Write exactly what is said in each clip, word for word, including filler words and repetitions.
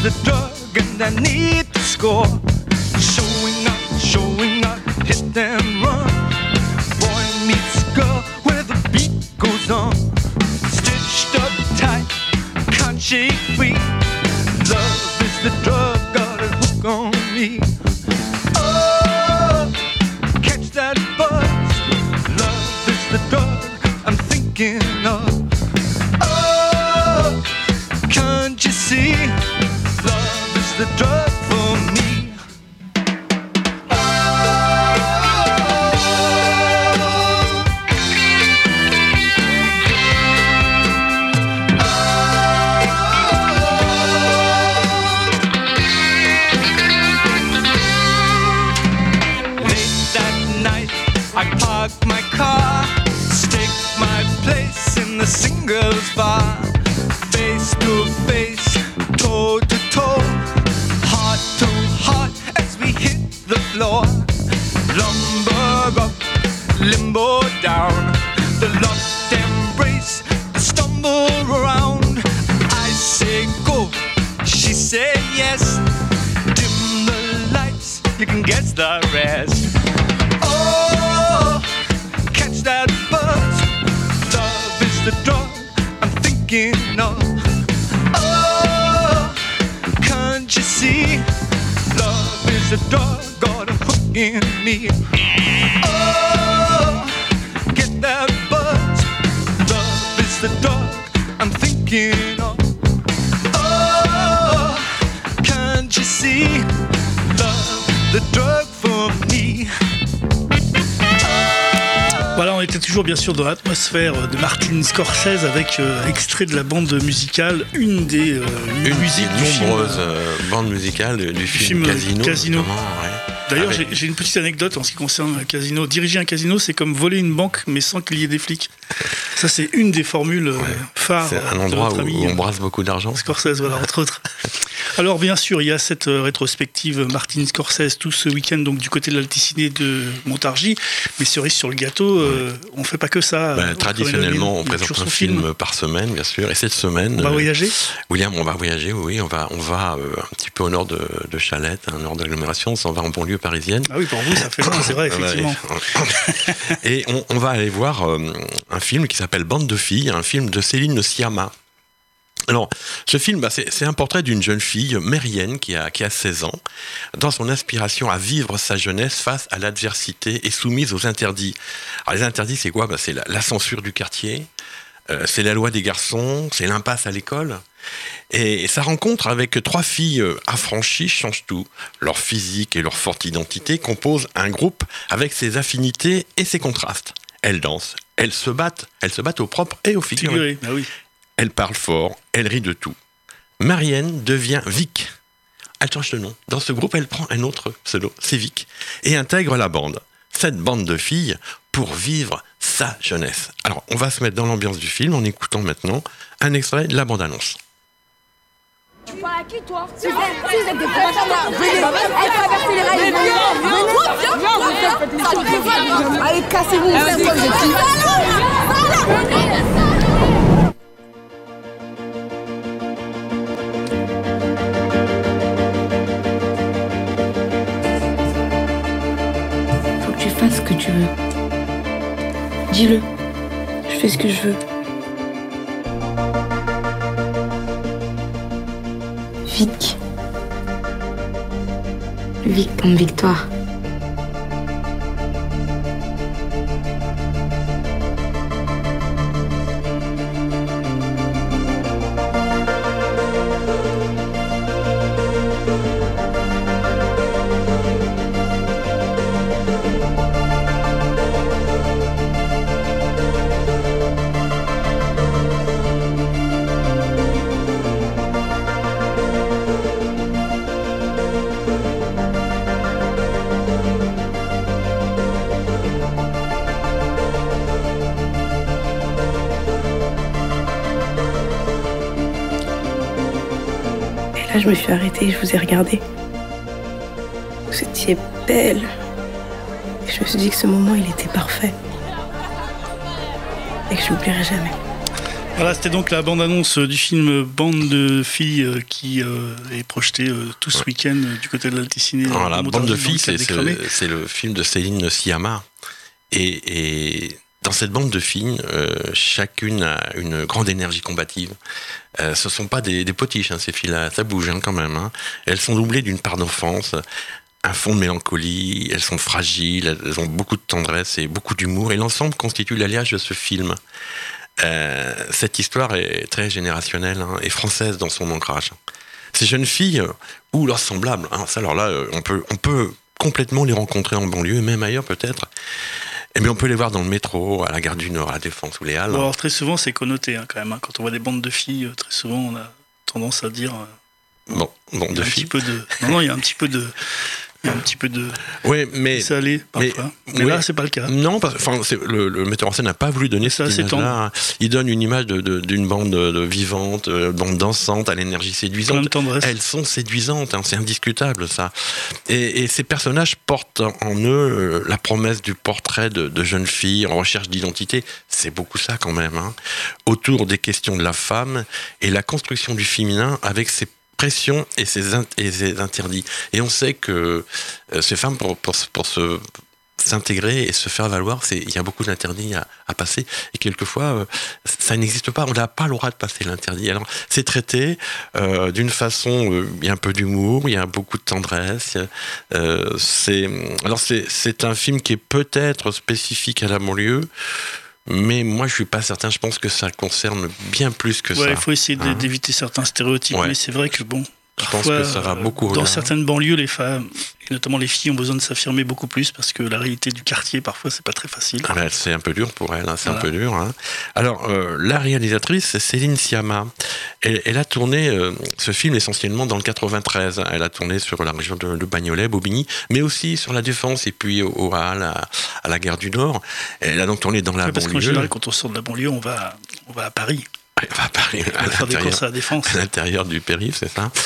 the drug and I need to score. Showing up, showing up, hit and run. Boy meets girl where the beat goes on. Stitched up tight, can't shake free. Love is the drug, got a hook on me. Oh, catch that buzz. Love is the drug I'm thinking of. Oh, can't you see? Love is the drug for me. My car, stake my place in the singles bar. Face to face, toe to toe, heart to heart as we hit the floor. Lumber up, limbo down, the locked embrace, the stumble around. I say go, she say yes. Dim the lights, you can guess the rest. That buzz, love is the drug I'm thinking of. Oh, can't you see? Love is the drug, got a hook in me. Oh, get that buzz, love is the drug I'm thinking of. Oh, can't you see? Love, the drug for me. Voilà, on était toujours bien sûr dans l'atmosphère de Martin Scorsese avec euh, extrait de la bande musicale, une des euh, une musiques des nombreuses euh, bandes musicales du, du film, film Casino. Casino. Ouais. D'ailleurs, avec... j'ai, j'ai une petite anecdote en ce qui concerne un casino. Diriger un casino, c'est comme voler une banque, mais sans qu'il y ait des flics. Ça, c'est une des formules ouais. phares. C'est un endroit où, où on brasse beaucoup d'argent. Scorsese, voilà, entre autres. Alors, bien sûr, il y a cette rétrospective Martin Scorsese tout ce week-end, donc du côté de l'Alticiné de Montargis. Mais cerise sur le gâteau, euh, on ne fait pas que ça. Bah, traditionnellement, on présente un film, film par semaine, bien sûr. Et cette semaine, on va euh, voyager. William, on va voyager. Oui, on va, on va euh, un petit peu au nord de, de Chalette, au nord d'agglomération. On s'en va en banlieue parisienne. Ah oui, pour vous, ça fait loin, c'est vrai, effectivement. Et on, on va aller voir euh, un film qui s'appelle Bande de filles, un film de Céline Sciamma. Alors, ce film, bah, c'est, c'est un portrait d'une jeune fille, Mérienne, qui a, qui a seize ans, dans son aspiration à vivre sa jeunesse face à l'adversité et soumise aux interdits. Alors, les interdits, c'est quoi ? Bah, c'est la, la censure du quartier, euh, c'est la loi des garçons, c'est l'impasse à l'école. Et, et sa rencontre avec trois filles affranchies change tout. Leur physique et leur forte identité composent un groupe avec ses affinités et ses contrastes. Elles dansent, elles se battent, elles se battent au propre et au figuré. Figuré, bah oui. Elle parle fort, elle rit de tout. Marianne devient Vic. Elle change de nom. Dans ce groupe, elle prend un autre pseudo, c'est Vic, et intègre la bande. Cette bande de filles pour vivre sa jeunesse. Alors, on va se mettre dans l'ambiance du film en écoutant maintenant un extrait de la bande-annonce. Tu parles à qui, toi? Si vous êtes des vrais là, venez, allez traverser les rails, venez, viens, viens, allez, cassez-vous, vous êtes qui? Faut que tu fasses ce que tu veux. Dis-le, je fais ce que je veux. Vic. Vic comme victoire. Là, je me suis arrêtée et je vous ai regardé. Vous étiez belle. Et je me suis dit que ce moment, il était parfait. Et que je n'oublierai jamais. Voilà, c'était donc la bande-annonce du film Bande de filles qui euh, est projetée euh, tout ce ouais. week-end euh, du côté de l'Alticiné. Voilà, Bande de filles, c'est, c'est, le, c'est le film de Céline Sciamma. Et, et dans cette bande de filles, euh, chacune a une grande énergie combative. Euh, ce ne sont pas des, des potiches, hein, ces filles-là, ça bouge hein, quand même. Hein. Elles sont doublées d'une part d'enfance, un fond de mélancolie, elles sont fragiles, elles ont beaucoup de tendresse et beaucoup d'humour. Et l'ensemble constitue l'alliage de ce film. Euh, cette histoire est très générationnelle hein, et française dans son ancrage. Ces jeunes filles, ou leurs semblables, hein, ça, alors là, on peut, on peut complètement les rencontrer en banlieue, même ailleurs peut-être. Et bien on peut les voir dans le métro, à la gare du Nord, à la Défense ou les Halles. Bon, alors très souvent c'est connoté hein, quand même. Hein. Quand on voit des bandes de filles, très souvent on a tendance à dire. Euh, bon, bande de filles. Un petit peu de. Non, non, il y a un petit peu de. Il y a un petit peu de. Oui, mais. Ça allait parfois. Mais, mais oui, là, c'est pas le cas. Non, parce que le, le metteur en scène n'a pas voulu donner cette image-là. Il donne une image de, de, d'une bande de, de vivante, de bande dansante, à l'énergie séduisante. Elles sont séduisantes, hein, c'est indiscutable, ça. Et, et ces personnages portent en eux la promesse du portrait de, de jeunes filles en recherche d'identité. C'est beaucoup ça, quand même. Hein, autour des questions de la femme et la construction du féminin avec ses pression et ses, in- et ses interdits. Et on sait que euh, ces femmes, pour, pour, pour se, s'intégrer et se faire valoir, c'est, il y a beaucoup d'interdits à, à passer. Et quelquefois, euh, ça n'existe pas. On n'a pas le droit de passer l'interdit. Alors, c'est traité euh, d'une façon... Euh, il y a un peu d'humour, il y a beaucoup de tendresse. Euh, c'est, alors, c'est, c'est un film qui est peut-être spécifique à la banlieue, mais moi, je suis pas certain. Je pense que ça concerne bien plus que ouais, ça. Il faut essayer hein d'éviter certains stéréotypes, ouais. Mais c'est vrai que bon, je parfois, pense que ça va beaucoup. Dans au-delà. certaines banlieues, les femmes, et notamment les filles, ont besoin de s'affirmer beaucoup plus parce que la réalité du quartier, parfois, c'est pas très facile. Ah ben, c'est un peu dur pour elle. Hein, c'est voilà. un peu dur. Hein. Alors, euh, la réalisatrice, c'est Céline Sciamma. Elle, elle a tourné euh, ce film essentiellement dans le quatre-vingt-treize. Elle a tourné sur la région de, de Bagnolet, Bobigny, mais aussi sur la Défense et puis au, au Halles, à, à la gare du Nord. Elle a donc tourné dans la ouais, parce banlieue. Parce qu'en général, quand on sort de la banlieue, on va, on va à Paris. Elle va à Paris, à, à faire des courses à la Défense. À l'intérieur du périph', c'est ça.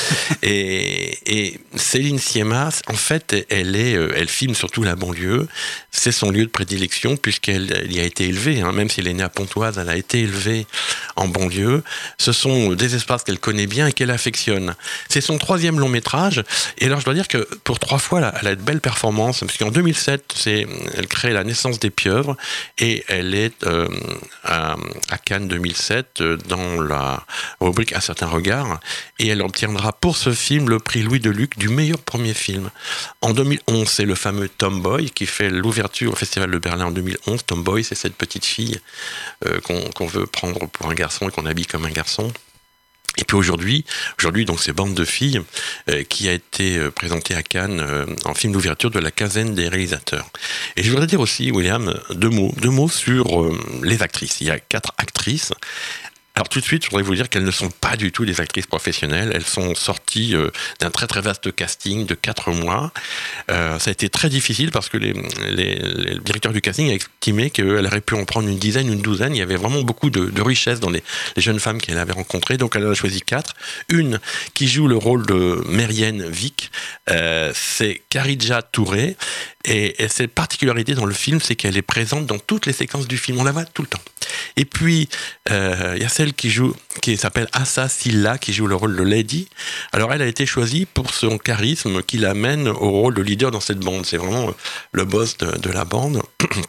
et, et Céline Sciamma, en fait, elle, est, elle filme surtout la banlieue. C'est son lieu de prédilection puisqu'elle elle y a été élevée. Hein. Même si elle est née à Pontoise, elle a été élevée en banlieue. Ce sont des espaces qu'elle connaît bien et qu'elle affectionne. C'est son troisième long métrage. Et alors, je dois dire que pour trois fois, elle a de belles performances. Parce qu'en deux mille sept, c'est, elle crée La naissance des pieuvres. Et elle est euh, à, à Cannes deux mille sept, euh, dans la rubrique Un certain regard, et elle obtiendra pour ce film le prix Louis Deluc du meilleur premier film. En deux mille onze, c'est le fameux Tomboy qui fait l'ouverture au Festival de Berlin en deux mille onze. Tomboy, c'est cette petite fille euh, qu'on, qu'on veut prendre pour un garçon et qu'on habille comme un garçon. Et puis aujourd'hui, aujourd'hui donc c'est Bande de filles euh, qui a été euh, présentée à Cannes euh, en film d'ouverture de la quinzaine des réalisateurs. Et je voudrais dire aussi, William, deux mots, deux mots sur euh, les actrices. Il y a quatre actrices. Alors tout de suite, je voudrais vous dire qu'elles ne sont pas du tout des actrices professionnelles. Elles sont sorties euh, d'un très très vaste casting de quatre mois. Euh, ça a été très difficile parce que les, les, les directeurs du casting a estimé qu'elle aurait pu en prendre une dizaine, une douzaine. Il y avait vraiment beaucoup de, de richesse dans les, les jeunes femmes qu'elle avait rencontrées. Donc elle en a choisi quatre. Une qui joue le rôle de Mérienne Vic, euh, c'est Kharidja Touré. Et, et cette particularité dans le film, c'est qu'elle est présente dans toutes les séquences du film. On la voit tout le temps. Et puis, il euh, y a celle qui joue, qui s'appelle Assa Silla, qui joue le rôle de Lady. Alors, elle a été choisie pour son charisme qui l'amène au rôle de leader dans cette bande. C'est vraiment le boss de, de la bande.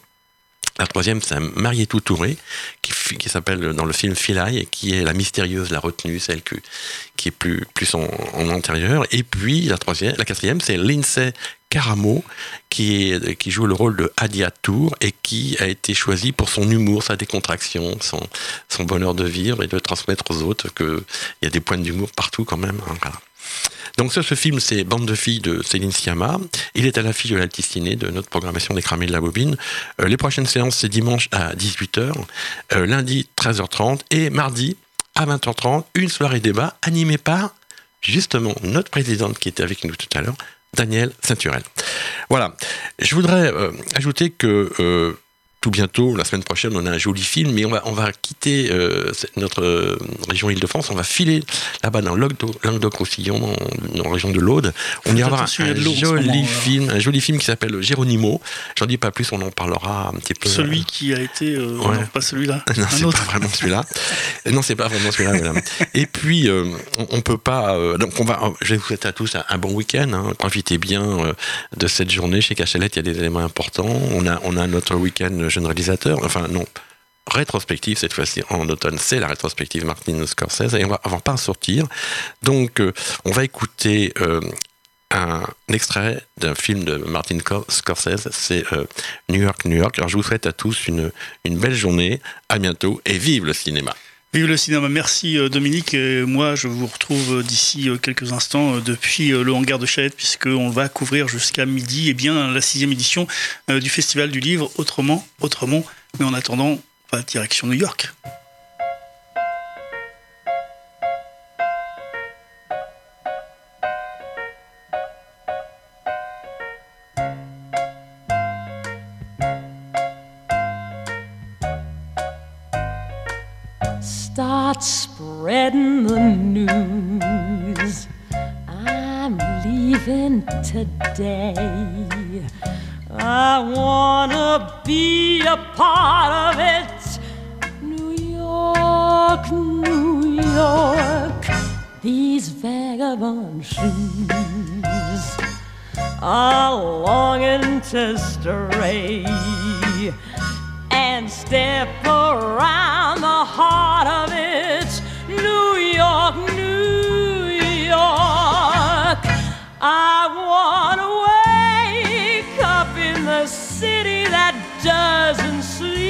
La troisième, c'est Marietou Touré, qui, qui s'appelle dans le film Philaille, et qui est la mystérieuse, la retenue, celle que, qui est plus, plus en, en antérieur. Et puis, la troisième, la quatrième, c'est Lindsay Caramo, qui, est, qui joue le rôle de Hadia Tour et qui a été choisi pour son humour, sa décontraction, son, son bonheur de vivre et de transmettre aux autres qu'il y a des points d'humour partout quand même. Hein, voilà. Donc ce, ce film, c'est Bande de filles de Céline Sciamma. Il est à l'affiche de l'Alticiné, de notre programmation des Cramés de la Bobine. Euh, les prochaines séances, c'est dimanche à dix-huit heures, euh, lundi treize heures trente et mardi à vingt heures trente, une soirée débat animée par, justement, notre présidente qui était avec nous tout à l'heure, Danielle Saint-Turel. Voilà. Je voudrais euh, ajouter que... Euh, tout bientôt, la semaine prochaine, on a un joli film, mais on va, on va quitter euh, notre euh, région Île-de-France, on va filer là-bas dans Languedoc-Roussillon, dans, dans la région de l'Aude. On ira voir un, un joli moment, film, un joli film qui s'appelle Géronimo. J'en dis pas plus, on en parlera un petit peu. Celui qui a été, euh, ouais. non, pas celui-là. Non, un c'est autre. pas vraiment celui-là. non, c'est pas vraiment celui-là. Madame. Et puis, euh, on, on peut pas. Euh, donc, on va. Je vais vous souhaiter à tous un, un bon week-end. Hein. Profitez bien euh, de cette journée. Chez Cachalette, il y a des éléments importants. On a, on a notre week-end jeune réalisateur. Enfin, non. Rétrospective, cette fois-ci en automne, c'est la rétrospective Martin Scorsese. Et on va, on va pas en sortir. Donc, euh, on va écouter. Euh, un extrait d'un film de Martin Scorsese, c'est euh, New York, New York. Alors je vous souhaite à tous une, une belle journée, à bientôt et vive le cinéma. Vive le cinéma, merci Dominique. Et moi je vous retrouve d'ici quelques instants depuis le hangar de Chalette, puisqu'on va couvrir jusqu'à midi eh bien, la sixième édition du Festival du Livre, Autrement, Autrement. Mais en attendant, on va direction New York. Start spreading the news. I'm leaving today. I wanna be a part of it. New York, New York. These vagabond shoes are longing to stray and step around the heart of it. New York, New York. I wanna wake up in the city that doesn't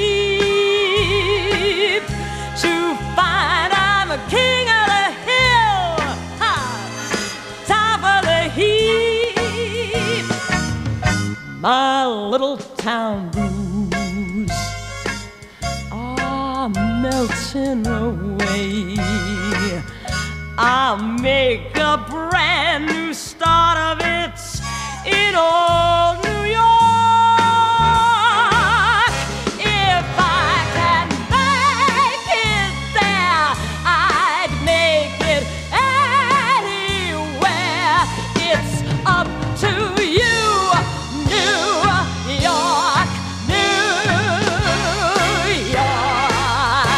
sleep, to find I'm a king of the hill, ha, top of the heap. My little town blues are melting away. I'll make a brand new start of it in old New York. If I can make it there, I'd make it anywhere. It's up to you, New York, New York.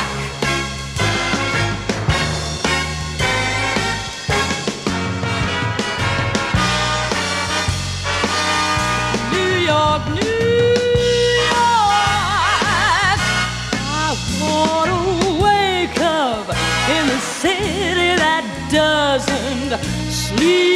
New York, New York. I wanna wake up in the city that doesn't sleep.